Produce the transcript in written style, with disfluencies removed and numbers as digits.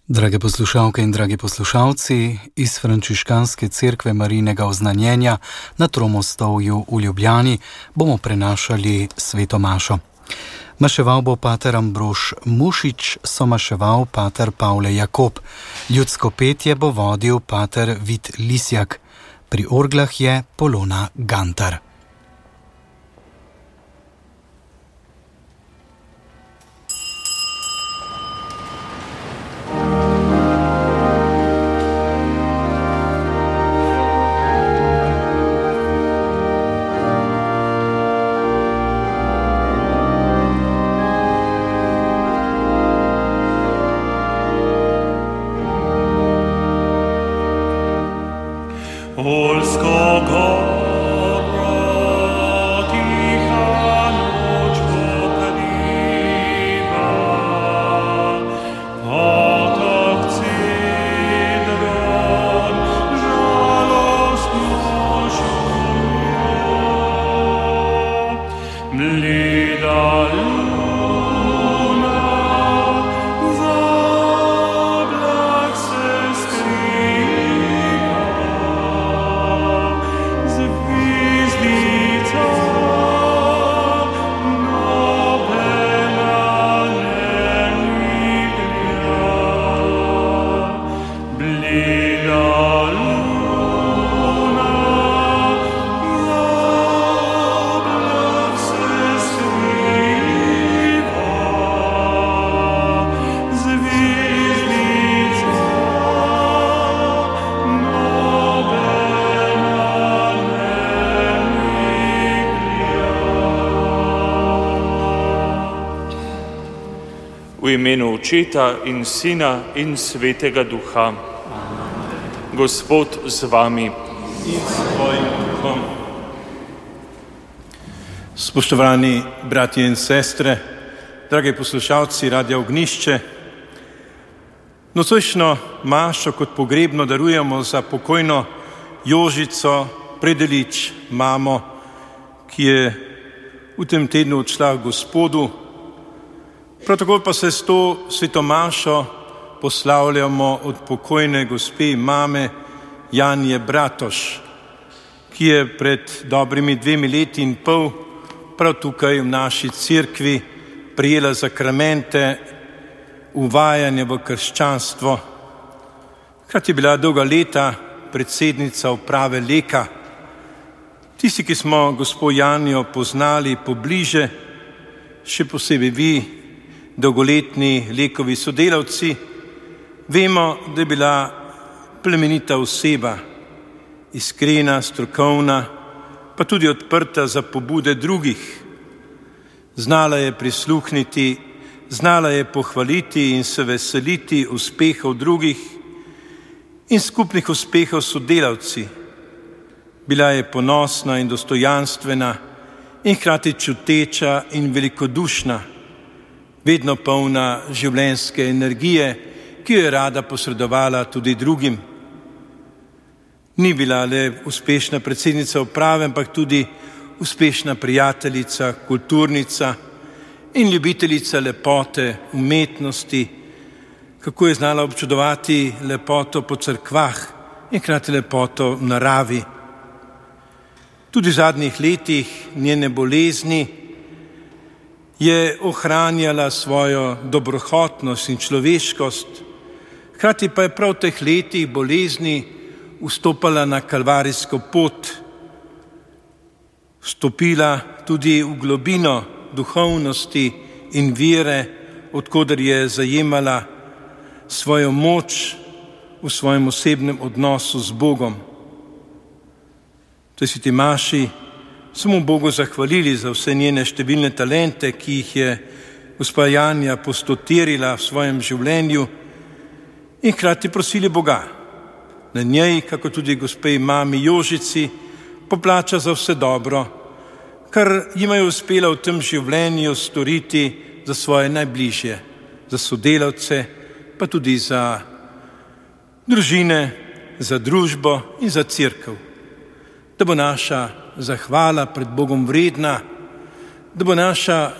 Drage poslušalke in dragi poslušalci, iz Frančiškanske cerkve Marijinega oznanjenja na Tromostovju v Ljubljani bomo prenašali sveto mašo. Maševal bo pater Ambrož Mušič, somaševal pater Pavle Jakob. Ljudsko petje bo vodil pater Vid Lisjak. Pri orglah je Polona Gantar. V imenu Očeta in Sina in Svetega Duha. Gospod z vami. In s tvojim duhom. Spoštovani bratje in sestre, dragi poslušalci Radia Ognjišče, nocojšnjo mašo kot pogrebno darujemo za pokojno Jožico Predelič, mamo, ki je v tem tednu odšla k Gospodu. Prav tako pa se s to sveto mašo poslavljamo od pokojne gospe mame Janje Bratoš, ki je pred dobrimi 2 leti in pol prav tukaj v naši cerkvi prijela sakramente uvajanja v krščanstvo. Hkrati je bila dolga leta predsednica uprave Leka. Tisti, ki smo gospo Janjo poznali pobliže, še posebej vi, dolgoletni Lekovi sodelavci, vemo, da je bila plemenita oseba, iskrena, strokovna, pa tudi odprta za pobude drugih. Znala je prisluhniti, znala je pohvaliti in se veseliti uspehov drugih in skupnih uspehov sodelavci. Bila je ponosna in dostojanstvena in hkrati čuteča in velikodušna, vedno polna življenjske energije, ki jo je rada posredovala tudi drugim. Ni bila le uspešna predsednica uprave, ampak tudi uspešna prijateljica, kulturnica in ljubiteljica lepote, umetnosti, kako je znala občudovati lepoto po cerkvah in hkrati lepoto v naravi. Tudi v zadnjih letih njene bolezni je ohranjala svojo dobrohotnost in človeškost, hkrati pa je prav v teh letih bolezni vstopala na kalvarijsko pot, vstopila tudi v globino duhovnosti in vere, odkoder je zajemala svojo moč v svojem osebnem odnosu z Bogom. To si ti maši smo Bogu zahvalili za vse njene številne talente, ki jih je gospa Janja postotirila v svojem življenju in hkrati prosili Boga, na njej, kako tudi gospe mami Jožici, poplača za vse dobro, kar jima je uspela v tem življenju storiti za svoje najbližje, za sodelavce, pa tudi za družine, za družbo in za cerkev. Da bo naša zahvala pred Bogom vredna, da bo naša